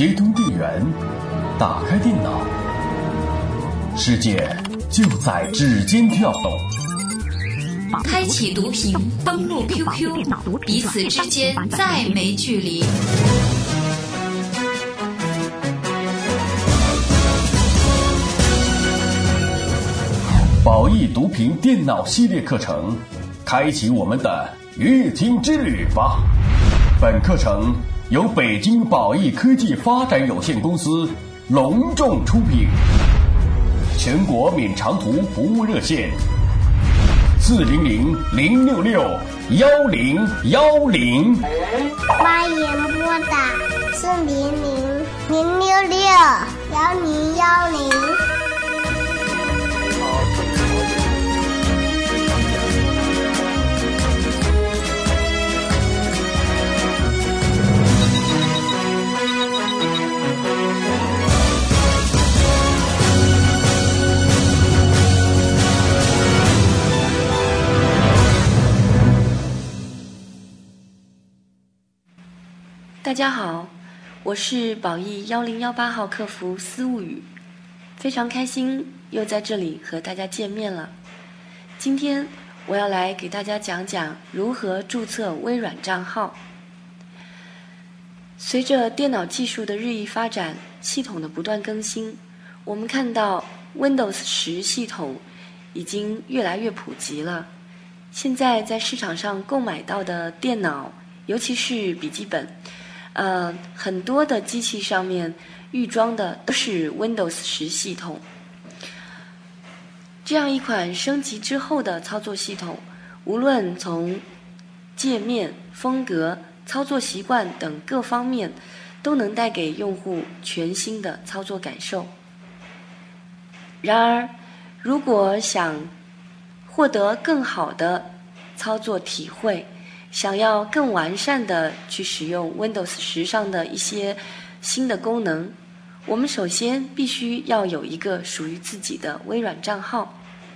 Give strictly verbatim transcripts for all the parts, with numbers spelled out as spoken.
接通电源，打开电脑，世界就在指尖跳动。 开启读屏，登录 Q Q， 彼此之间再没距离。 宝益读屏电脑系列课程，开启我们的阅听之旅吧。本课程由北京宝益科技发展有限公司隆重出品，全国免长途服务热线四零零零六六幺零幺零。 欢迎拨打四零零零六六幺零幺零。 大家好，我是宝益幺零幺八号客服思物语，非常开心又在这里和大家见面了。今天我要来给大家讲讲如何注册微软账号。随着电脑技术的日益发展，系统的不断更新，我们看到 Windows 十系统已经越来越普及了。现在在市场上购买到的电脑，尤其是笔记本，呃，很多的机器上面预装的都是 Windows 十系统。这样一款升级之后的操作系统，无论从界面、风格、操作习惯等各方面，都能带给用户全新的操作感受。然而，如果想获得更好的操作体会，想要更完善的去使用 Windows 十上的一些新的功能，我们首先必须要有一个属于自己的微软账号。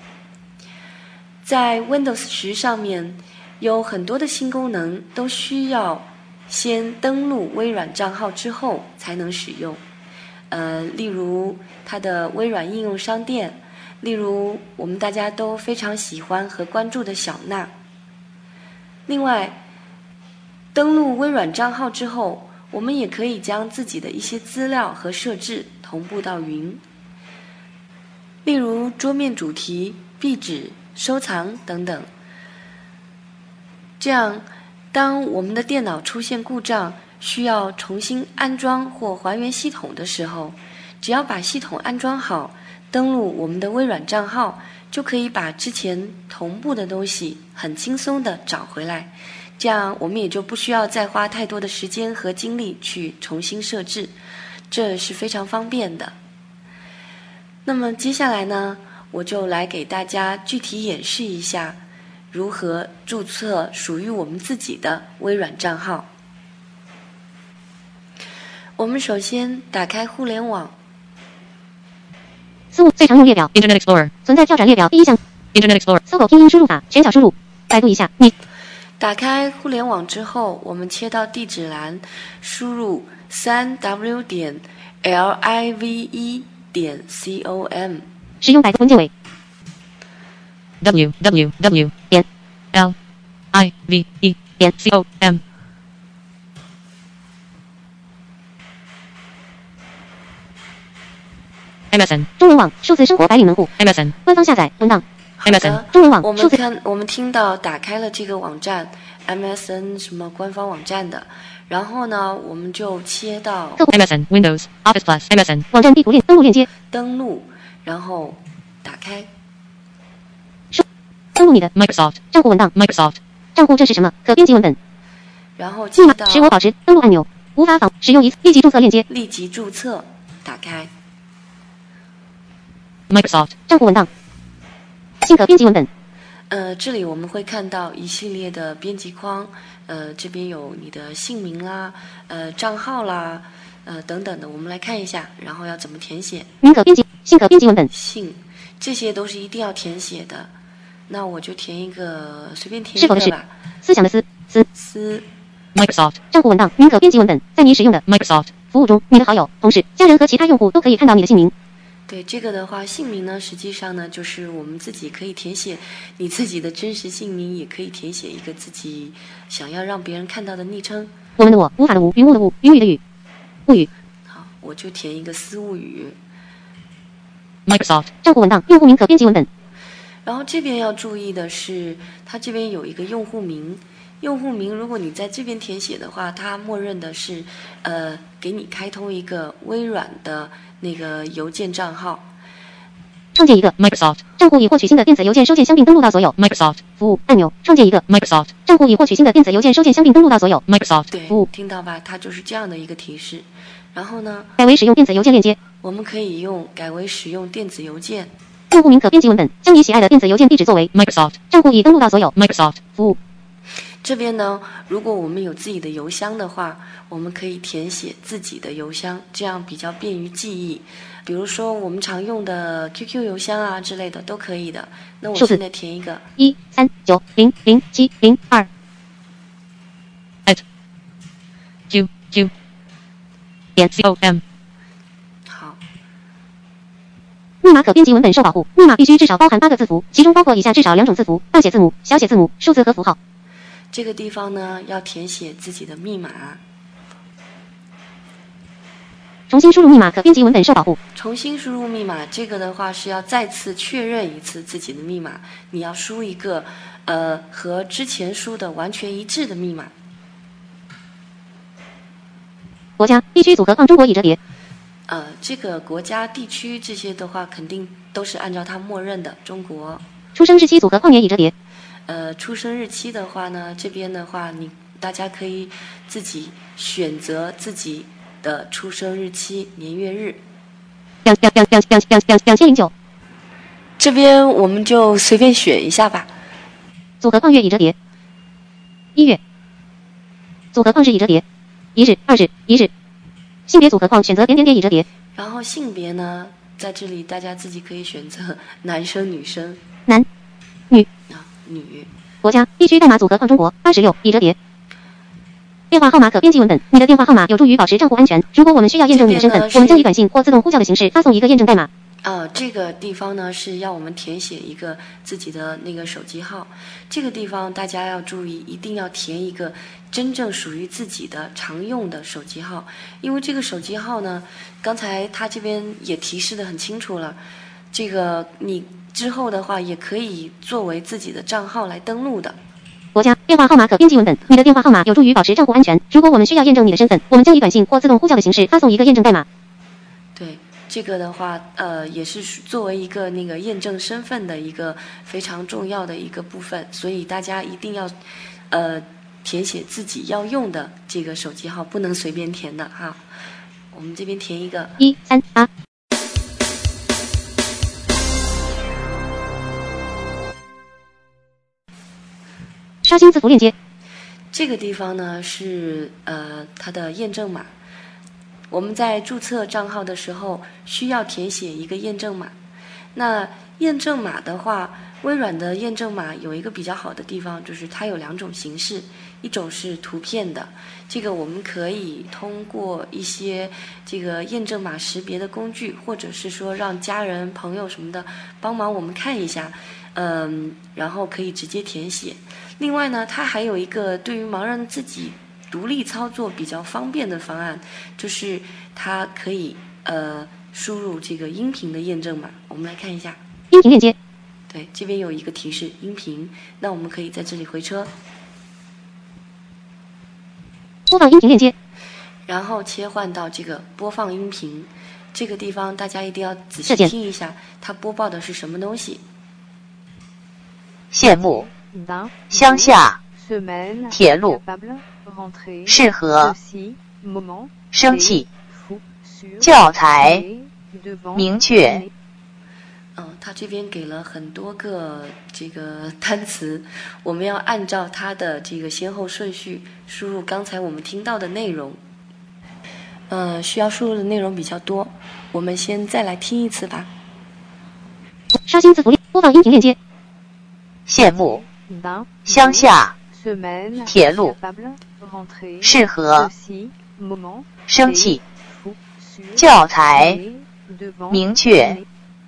在 Windows 十上面有很多的新功能都需要先登录微软账号之后才能使用，呃，例如它的微软应用商店，例如我们大家都非常喜欢和关注的小娜。另外，登录微软账号之后，我们也可以将自己的一些资料和设置同步到云，例如桌面主题、壁纸、收藏等等。这样，当我们的电脑出现故障，需要重新安装或还原系统的时候，只要把系统安装好，登录我们的微软账号，就可以把之前同步的东西很轻松地找回来，这样我们也就不需要再花太多的时间和精力去重新设置，这是非常方便的。那么接下来呢，我就来给大家具体演示一下如何注册属于我们自己的微软账号。我们首先打开互联网， 思路最常用列表 Internet Explorer 存在跳转列表第一项 Internet Explorer 搜狗拼音输入法全角输入，百度一下你。 打开互联网之后，我们切到地址栏，输入 三 w 点 live 点 com， 使用百度文件为 www 点 live 点 com。M S N 中文网数字生活白领门户 M S N 官方下载文档。 好的， 中文网我们数字看我们听到打开了这个网站 M S N 什么官方网站的，然后呢，我们就切到 M S N Windows Office Plus M S N 网站地图链登录链接， 登录，然后打开， 登录你的 Microsoft 账户文档 Microsoft 账户这是什么？可编辑文本， 然后密码切到使我保持登录按钮，无法访使用一次立即注册链接， 立即注册，打开。 Microsoft 账户文档，新可编辑文本， 呃，这里我们会看到一系列的编辑框，呃，这边有你的姓名啦，呃，账号啦，呃，等等的，我们来看一下，然后要怎么填写。 名可编辑，新可编辑文本， 姓，这些都是一定要填写的。那我就填一个，随便填是否的是一个吧。 思想的思思思， Microsoft 账户文档您可编辑文本，在你使用的 Microsoft 服务中，你的好友、同事、家人和其他用户都可以看到你的姓名。 对这个的话，姓名呢，实际上呢，就是我们自己可以填写你自己的真实姓名，也可以填写一个自己想要让别人看到的昵称。 我们的我，无法的无，云雾的雾，云雨的雨，物语。 好，我就填一个私物语。 Microsoft 账户文档用户名可编辑文本。 然后这边要注意的是，它这边有一个用户名。用户名，如果你在这边填写的话，它默认的是，呃，给你开通一个微软的那个邮件账号。 创建一个 Microsoft 账户已获取新的电子邮件收件箱并登录到所有 Microsoft 服务按钮。创建一个 Microsoft 账户已获取新的电子邮件收件箱并登录到所有 Microsoft 对， 服务。 听到吧？它就是这样的一个提示。然后呢， 改为使用电子邮件链接。 我们可以用改为使用电子邮件。 用户名可编辑文本，将你喜爱的电子邮件地址作为 Microsoft 账户已登录到所有 Microsoft 服务。 这边呢，如果我们有自己的邮箱的话，我们可以填写自己的邮箱，这样比较便于记忆。比如说我们常用的 Q Q 邮箱啊之类的都可以的。那我现在填一个一三九零零七零二 at q q 点 com。 好， 密码可编辑文本受保护，密码必须至少包含八个字符，其中包括以下至少两种字符：大写字母、小写字母、数字和符号。 这个地方呢，要填写自己的密码。 重新输入密码可编辑文本受保护。 重新输入密码，这个的话是要再次确认一次自己的密码，你要输一个呃和之前输的完全一致的密码。 国家、地区组合框中国已折叠。 呃，这个国家、地区这些的话，肯定都是按照它默认的。中国。 出生日期组合框年已折叠。 呃，出生日期的话呢，这边的话，你大家可以自己选择自己的出生日期、年月日。 两两两两两两两两千零九。 这边我们就随便选一下吧。 组合框月已折叠。一月。组合框日已折叠。一日、二日、一日。性别组合框选择点点点已折叠。 然后性别呢，在这里大家自己可以选择男生、女生。 男、女。 啊，女。 国家、地区代码组合框中国八十六已折叠。电话号码可编辑文本，你的电话号码有助于保持账户安全。如果我们需要验证你的身份，我们将以短信或自动呼叫的形式发送一个验证代码。 啊，这个地方呢是要我们填写一个自己的那个手机号。这个地方大家要注意，一定要填一个真正属于自己的常用的手机号，因为这个手机号呢，刚才他这边也提示的很清楚了，这个你之后的话也可以作为自己的账号来登录的。 国家、电话号码可编辑文本，你的电话号码有助于保持账户安全。如果我们需要验证你的身份，我们将以短信或自动呼叫的形式发送一个验证代码。 对，这个的话，呃，也是作为一个那个验证身份的一个非常重要的一个部分，所以大家一定要，呃，填写自己要用的这个手机号，不能随便填的哈。我们这边填一个一三八。刷新字符链接。 这个地方呢是呃它的验证码。我们在注册账号的时候需要填写一个验证码。那验证码的话，微软的验证码有一个比较好的地方，就是它有两种形式，一种是图片的，这个我们可以通过一些这个验证码识别的工具，或者是说让家人、朋友什么的帮忙我们看一下，嗯，然后可以直接填写。另外呢，它还有一个对于盲人自己独立操作比较方便的方案，就是它可以呃输入这个音频的验证码。我们来看一下音频链接。 对，这边有一个提示音频，那我们可以在这里回车， 播放音频链接， 然后切换到这个播放音频这个地方，大家一定要仔细听一下，它播报的是什么东西。 羡慕乡下铁路适合生气教材明确。 嗯，他这边给了很多个这个单词，我们要按照它的这个先后顺序输入刚才我们听到的内容。呃，需要输入的内容比较多，我们先再来听一次吧。 刷新字符链，播放音频链接。 羡慕乡下铁路，适合，生气，教材，明确。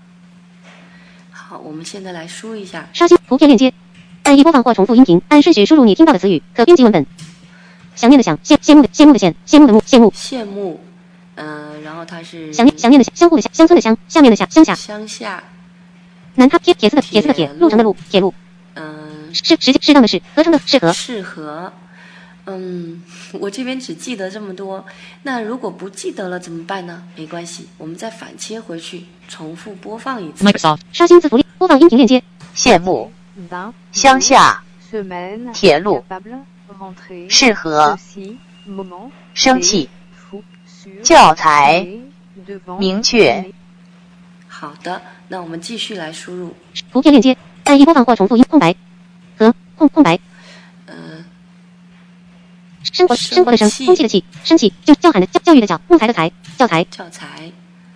好，我们现在来输一下。 刷新图片链接，按一播放或重复音频，按顺序输入你听到的词语，可编辑文本。想念的想，羡羡慕的羡慕的羡，羡慕的慕羡慕。 羡慕，嗯、呃，然后它是想念想念的想，相互的想，乡村的乡，下面的下乡下。 乡下。 南塔铁铁丝的铁丝的铁，路程的路，铁路。 嗯， 适时适当的适，合成的适合。 适合。嗯，我这边只记得这么多。那如果不记得了怎么办呢？没关系，我们再反切回去，重复播放一次。 Microsoft 刷新字符链，播放音频链接。 羡慕，乡下，铁路，适合，生气，教材，明确。 好的，那我们继续来输入图片链接，按一播放或重复音空白和空空白。 呃， 生活生活的生，空气的气，生气就叫喊的教教育的教，木材的材，教材教材。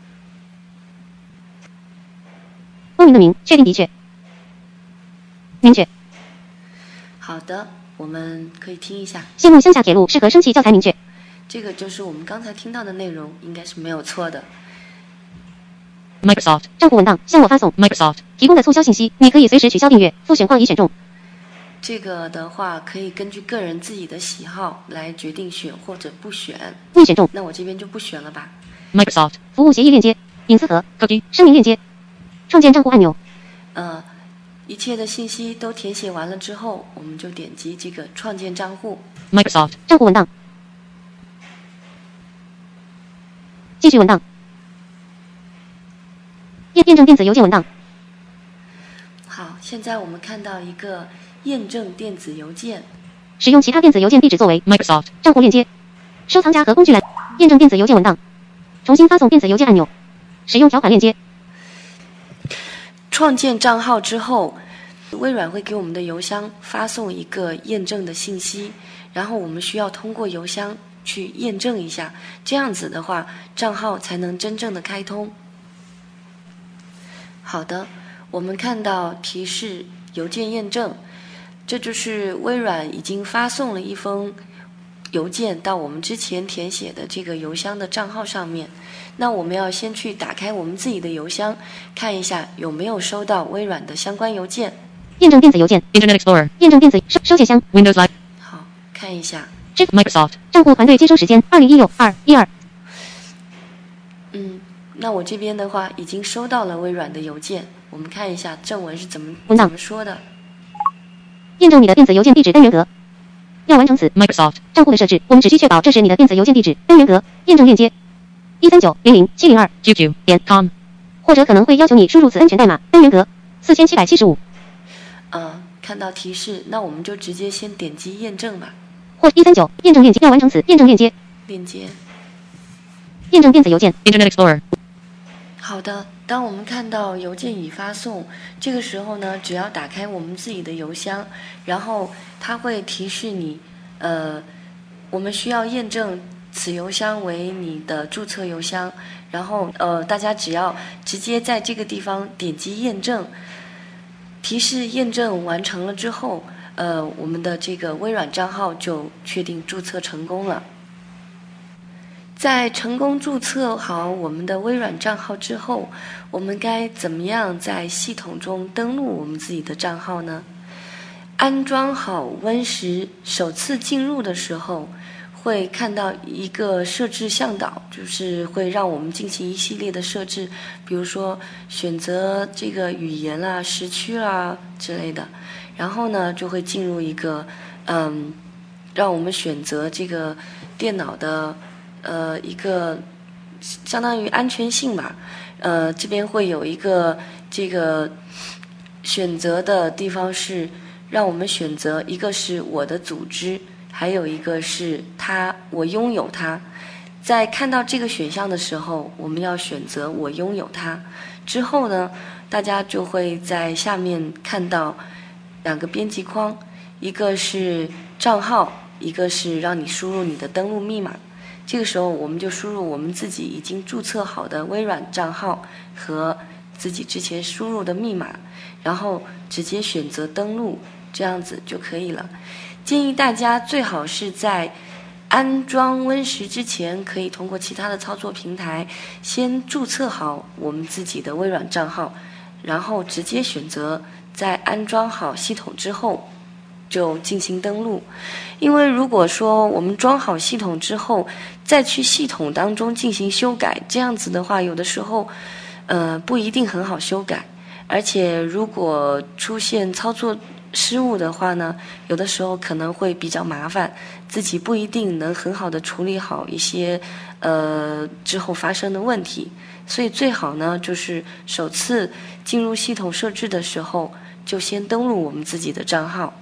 公民的民，确定的确，明确。 好的，我们可以听一下。 羡慕乡下铁路适合生气教材明确。 这个就是我们刚才听到的内容，应该是没有错的。 Microsoft 账户文档向我发送 Microsoft 提供的促销信息，你可以随时取消订阅，复选况已选中。 这个的话可以根据个人自己的喜好来决定选或者不选。 未选中， 那我这边就不选了吧。 Microsoft 服务协议链接，隐私盒 Cookie 声明链接，创建账户按钮。 呃，一切的信息都填写完了之后，我们就点击这个创建账户。 Microsoft 账户文档，继续文档，验验证电子邮件文档。 好，现在我们看到一个验证电子邮件， 使用其他电子邮件地址作为 Microsoft 账户链接，收藏夹和工具栏，验证电子邮件文档，重新发送电子邮件按钮，使用条款链接。 创建账号之后，微软会给我们的邮箱发送一个验证的信息，然后我们需要通过邮箱去验证一下，这样子的话，账号才能真正的开通。好的，我们看到提示邮件验证，这就是微软已经发送了一封邮件到我们之前填写的这个邮箱的账号上面。那我们要先去打开我们自己的邮箱，看一下有没有收到微软的相关邮件。 验证电子邮件 Internet Explorer 验证电子收收件箱 Windows Live 好，看一下。 支付 Microsoft 账户团队接收时间二零一六二一二。 嗯，那我这边的话已经收到了微软的邮件，我们看一下正文是怎么文档怎么说的。 验证你的电子邮件地址单元格。要完成此 Microsoft 账户的设置，我们只需确保这是你的电子邮件地址单元格。验证链接一三九零零七零二 Q Q 点 com 或者可能会要求你输入此安全代码单元格四千七百七十五。 呃，看到提示，那我们就直接先点击验证吧。 或一三九验证链接要完成此验证链接。 链接。 验证电子邮件 Internet Explorer 好的，当我们看到邮件已发送，这个时候呢，只要打开我们自己的邮箱，然后它会提示你，呃，我们需要验证此邮箱为你的注册邮箱，然后呃，大家只要直接在这个地方点击验证，提示验证完成了之后，呃，我们的这个微软账号就确定注册成功了。在成功注册好我们的微软账号之后，我们该怎么样在系统中登录我们自己的账号呢？安装好 Win 十，首次进入的时候，会看到一个设置向导，就是会让我们进行一系列的设置，比如说选择这个语言啦、时区啦之类的。然后呢，就会进入一个嗯，让我们选择这个电脑的呃一个相当于安全性吧。呃，这边会有一个这个选择的地方是让我们选择，一个是我的组织，还有一个是它，我拥有它。在看到这个选项的时候，我们要选择我拥有它。之后呢，大家就会在下面看到两个编辑框，一个是账号，一个是让你输入你的登录密码。这个时候我们就输入我们自己已经注册好的微软账号和自己之前输入的密码，然后直接选择登录，这样子就可以了。 建议大家最好是在安装温实之前，可以通过其他的操作平台先注册好我们自己的微软账号，然后直接选择在安装好系统之后就进行登录。因为如果说我们装好系统之后再去系统当中进行修改，这样子的话有的时候呃不一定很好修改，而且如果出现操作失误的话呢，有的时候可能会比较麻烦，自己不一定能很好的处理好一些呃之后发生的问题。所以最好呢就是首次进入系统设置的时候就先登录我们自己的账号。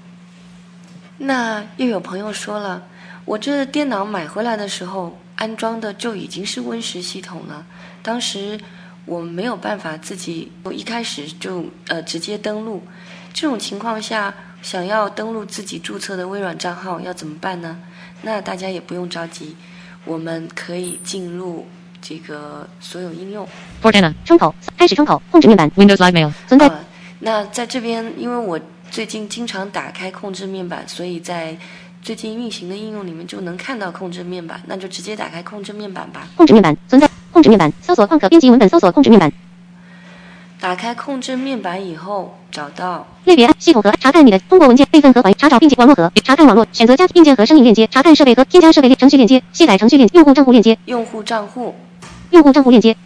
那又有朋友说了，我这电脑买回来的时候安装的就已经是温实系统了，当时我没有办法自己一开始就呃直接登录，这种情况下想要登录自己注册的微软账号要怎么办呢？那大家也不用着急，我们可以进入这个所有应用。 Cortana 窗口开始窗口控制面板 Windows Live Mail 存在、 呃。那在这边，因为我最近经常打开控制面板，所以在最近运行的应用里面就能看到控制面板，那就直接打开控制面板吧。 控制面板存在控制面板搜索框可编辑文本搜索控制面板。 打开控制面板以后，找到类别系统和查看你的通过文件备份和环查找并且网络和查看网络选择加硬件和声音链接查看设备和添加设备链程序链接卸载程序链用户账户链接用户账户用户账户链接。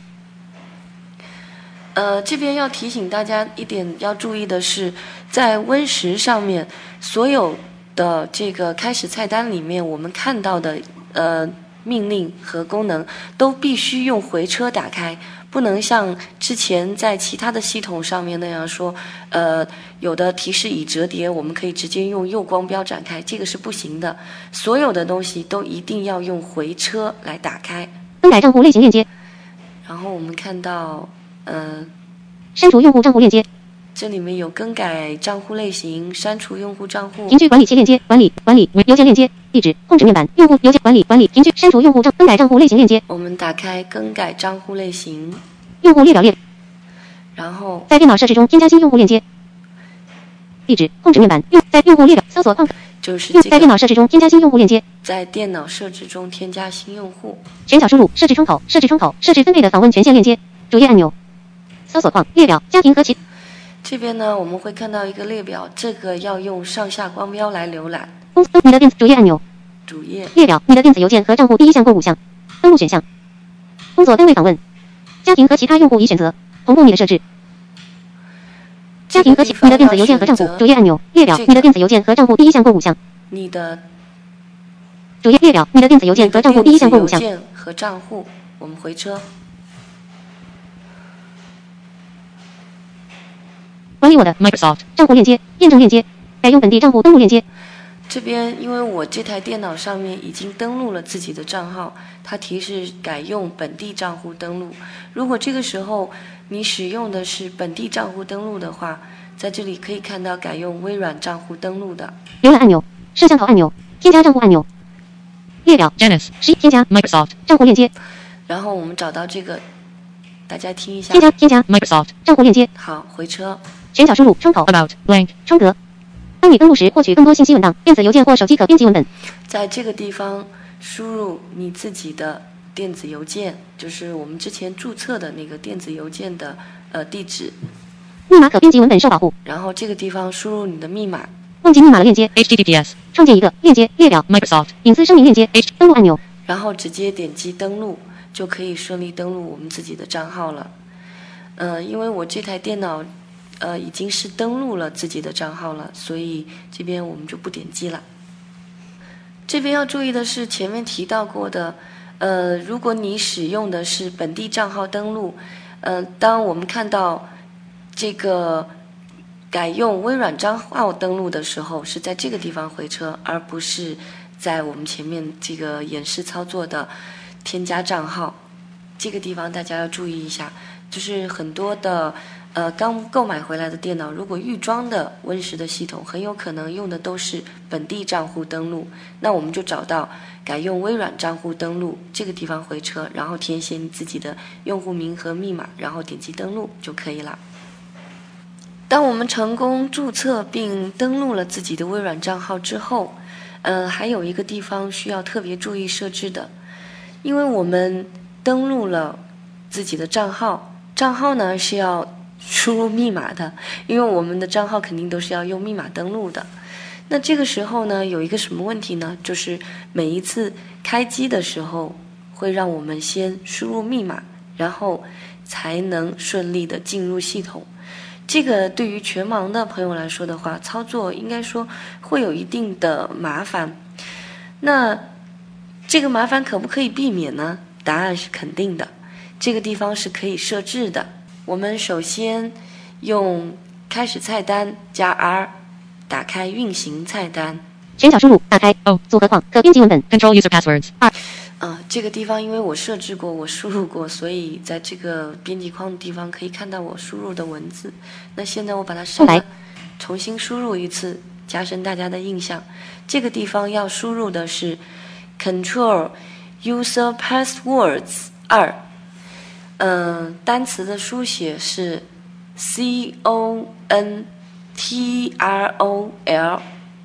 呃，这边要提醒大家一点要注意的是，在温实上面所有的这个开始菜单里面，我们看到的呃命令和功能都必须用回车打开，不能像之前在其他的系统上面那样说，呃，有的提示已折叠，我们可以直接用右光标展开，这个是不行的。所有的东西都一定要用回车来打开。 更改账户类型链接。 然后我们看到，呃， 删除用户账户链接。 这里面有更改账户类型、删除用户账户、 凭据管理器链接、管理管理邮件链接、地址、控制面板、用户邮件管理管理、凭据删除用户账更改账户类型链接。 我们打开更改账户类型， 用户列表列， 然后在电脑设置中添加新用户链接。地址、控制面板、用在用户列表搜索框就是这个在电脑设置中添加新用户链接。 在电脑设置中添加新用户。 全角输入设置窗口设置窗口设置分配的访问权限链接主页按钮搜索框列表家庭和其。 这边呢，我们会看到一个列表，这个要用上下光标来浏览。 你的电子主页按钮， 主页列表，你的电子邮件和账户第一项共五项，登录选项，工作单位访问，家庭和其他用户已选择，同步你的设置。家庭和其你的电子邮件和账户主页按钮，列表，你的电子邮件和账户第一项共五项。 你的主页列表，你的电子邮件和账户第一项共五项。 和账户，我们回车。 管理我的 Microsoft 账户链接，验证链接，改用本地账户登录链接。 这边因为我这台电脑上面已经登录了自己的账号，它提示改用本地账户登录。如果这个时候你使用的是本地账户登录的话，在这里可以看到改用微软账户登录的。 浏览按钮、摄像头按钮、添加账户按钮、列表 Janice 十一添加 Microsoft 账户链接。 然后我们找到这个，大家听一下。 添加添加 Microsoft 账户链接。 好，回车。 全角输入窗口 About blank 窗格。当你登录时，获取更多信息文档、电子邮件或手机可编辑文本。 在这个地方输入你自己的电子邮件，就是我们之前注册的那个电子邮件的呃地址。 密码可编辑文本受保护。 然后这个地方输入你的密码。 忘记密码的链接 H T T P S 创建一个链接列表 Microsoft 隐私声明链接 H 登录按钮， 然后直接点击登录，就可以顺利登录我们自己的账号了。呃，因为我这台电脑呃已经是登录了自己的账号了，所以这边我们就不点击了。这边要注意的是前面提到过的，呃，如果你使用的是本地账号登录，呃，当我们看到这个改用微软账号登录的时候，是在这个地方回车，而不是在我们前面这个演示操作的添加账号。这个地方大家要注意一下，就是很多的呃刚购买回来的电脑，如果预装的温实的系统，很有可能用的都是本地账户登录。那我们就找到改用微软账户登录这个地方回车，然后填写你自己的用户名和密码，然后点击登录就可以了。 当我们成功注册并登录了自己的微软账号之后，呃，还有一个地方需要特别注意设置的，因为我们登录了自己的账号，账号呢是要输入密码的，因为我们的账号肯定都是要用密码登录的。那这个时候呢，有一个什么问题呢？就是每一次开机的时候，会让我们先输入密码，然后才能顺利的进入系统。这个对于全盲的朋友来说的话，操作应该说会有一定的麻烦。那这个麻烦可不可以避免呢？答案是肯定的，这个地方是可以设置的。我们首先用开始菜单加 R 打开运行菜单， 全角输入打开哦，组合框可编辑文本 Control user passwords 二。 呃，这个地方因为我设置过，我输入过，所以在这个编辑框的地方可以看到我输入的文字。那现在我把它删了，重新输入一次，加深大家的印象。这个地方要输入的是 Control user passwords 二。嗯，单词的书写是 C O N T R O L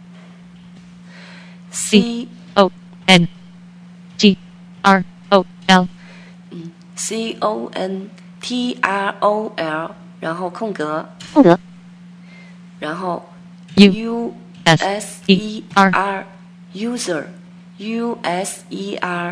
C O N T R O L 嗯 C O N T R O L 然后空格空格然后 U S E R user U S E R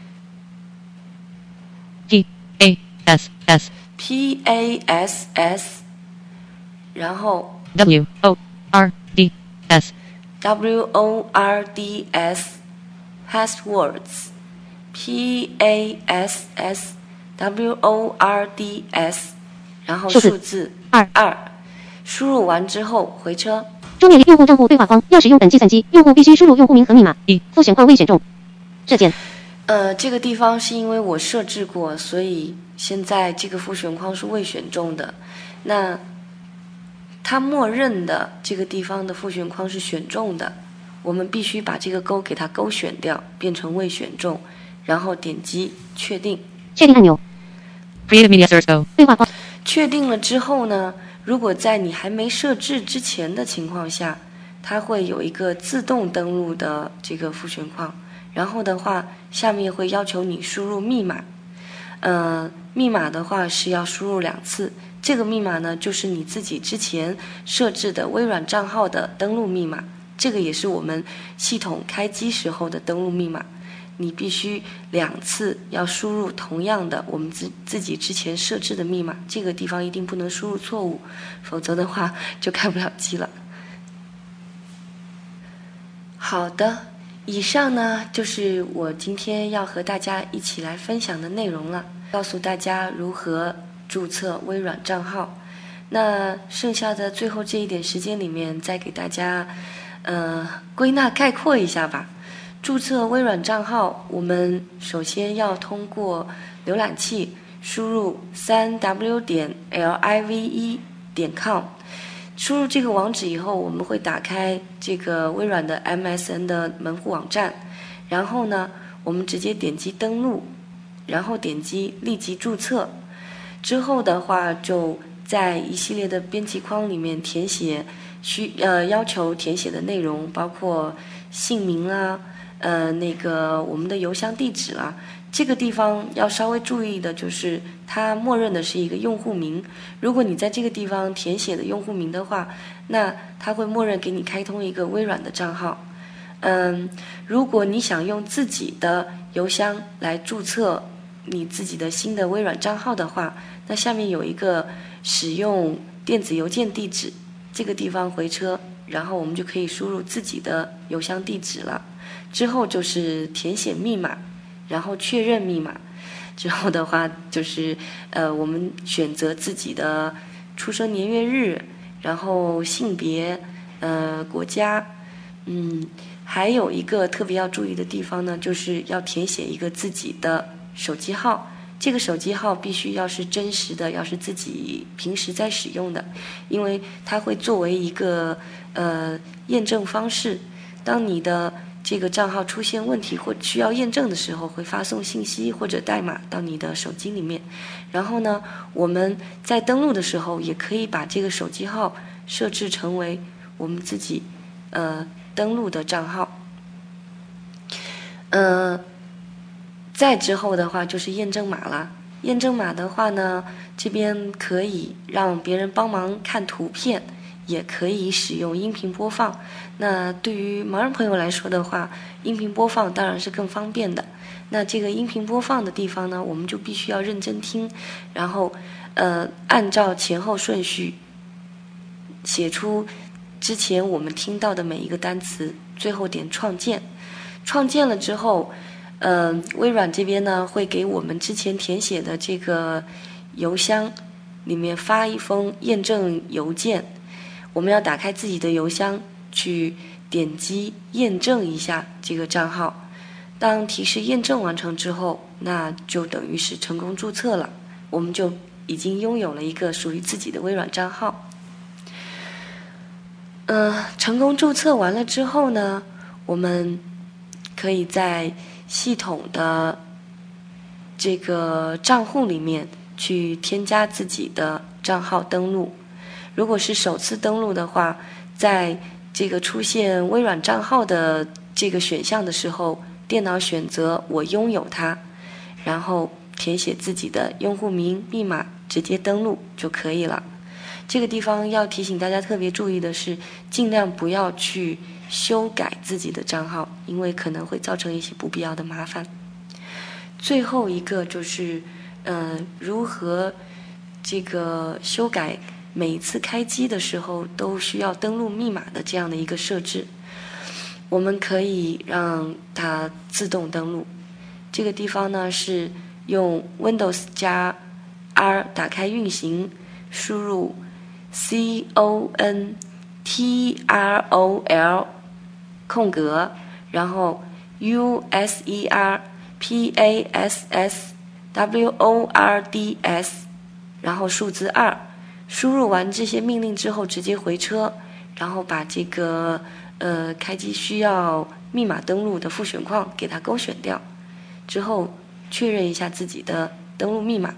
P A S S P A S S 然后 W O R D S W O R D S passwords P A S S W O R D S 然后数字二二，输入完之后回车。 桌面用户账户对话框，要使用本计算机，用户必须输入用户名和密码。一复选框未选中，这件。 呃，这个地方是因为我设置过，所以现在这个复选框是未选中的。那它默认的这个地方的复选框是选中的，我们必须把这个勾给它勾选掉，变成未选中，然后点击确定。 确定按钮。 Create media search go 对话框。 确定了之后呢，如果在你还没设置之前的情况下，它会有一个自动登录的这个复选框，然后的话下面会要求你输入密码。呃，密码的话是要输入两次，这个密码呢就是你自己之前设置的微软账号的登录密码，这个也是我们系统开机时候的登录密码。你必须两次要输入同样的我们自自己之前设置的密码，这个地方一定不能输入错误，否则的话就开不了机了。好的，以上呢就是我今天要和大家一起来分享的内容了，告诉大家如何注册微软账号。那剩下的最后这一点时间里面，再给大家呃归纳概括一下吧。注册微软账号，我们首先要通过浏览器输入 三 w 点 live 点 com， 输入这个网址以后，我们会打开这个微软的 M S N 的门户网站，然后呢，我们直接点击登录，然后点击立即注册，之后的话就在一系列的编辑框里面填写需呃要求填写的内容，包括姓名啊。呃，那个我们的邮箱地址啊，这个地方要稍微注意的就是，它默认的是一个用户名。如果你在这个地方填写的用户名的话，那它会默认给你开通一个微软的账号。嗯，如果你想用自己的邮箱来注册你自己的新的微软账号的话，那下面有一个使用电子邮件地址，这个地方回车，然后我们就可以输入自己的邮箱地址了。之后就是填写密码，然后确认密码，之后的话就是呃我们选择自己的出生年月日，然后性别，呃国家，嗯，还有一个特别要注意的地方呢，就是要填写一个自己的手机号，这个手机号必须要是真实的，要是自己平时在使用的，因为它会作为一个呃验证方式，当你的这个账号出现问题或需要验证的时候，会发送信息或者代码到你的手机里面。然后呢，我们在登录的时候，也可以把这个手机号设置成为我们自己呃登录的账号。呃，再之后的话就是验证码啦。验证码的话呢，这边可以让别人帮忙看图片，也可以使用音频播放。那对于盲人朋友来说的话，音频播放当然是更方便的。那这个音频播放的地方呢，我们就必须要认真听，然后呃按照前后顺序写出之前我们听到的每一个单词，最后点创建。创建了之后，呃，微软这边呢会给我们之前填写的这个邮箱里面发一封验证邮件。我们要打开自己的邮箱，去点击验证一下这个账号。当提示验证完成之后，那就等于是成功注册了，我们就已经拥有了一个属于自己的微软账号。呃，成功注册完了之后呢，我们可以在系统的这个账户里面去添加自己的账号登录。如果是首次登录的话，在这个出现微软账号的这个选项的时候，电脑选择我拥有它，然后填写自己的用户名、密码，直接登录就可以了。这个地方要提醒大家特别注意的是，尽量不要去修改自己的账号，因为可能会造成一些不必要的麻烦。最后一个就是呃，如何这个修改每一次开机的时候都需要登录密码的这样的一个设置。我们可以让它自动登录。这个地方呢是用 Windows 加 R 打开运行，输入 C O N T R O L 空格，然后 U S E R P A S S W O R D S， 然后数字二。输入完这些命令之后，直接回车，然后把这个呃开机需要密码登录的复选框给它勾选掉，之后确认一下自己的登录密码。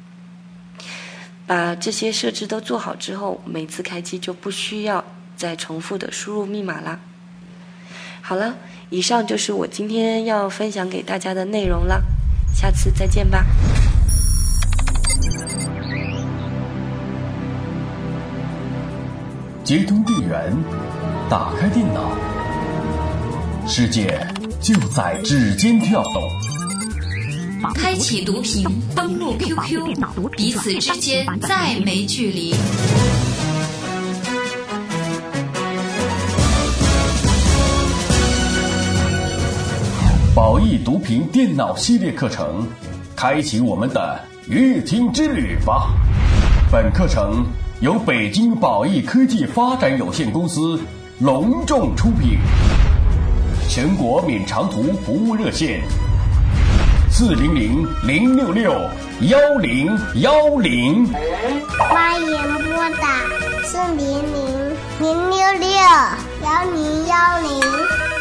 把这些设置都做好之后，每次开机就不需要再重复的输入密码啦。好了，以上就是我今天要分享给大家的内容了，下次再见吧。 接通电源，打开电脑，世界就在指尖跳动。 开启读屏，登录 Q Q， 彼此之间再没距离。 宝益读屏电脑系列课程，开启我们的阅听之旅吧。本课程由北京宝益科技发展有限公司隆重出品，全国免长途服务热线四零零零六六幺零幺零， 欢迎拨打四零零零六六幺零幺零。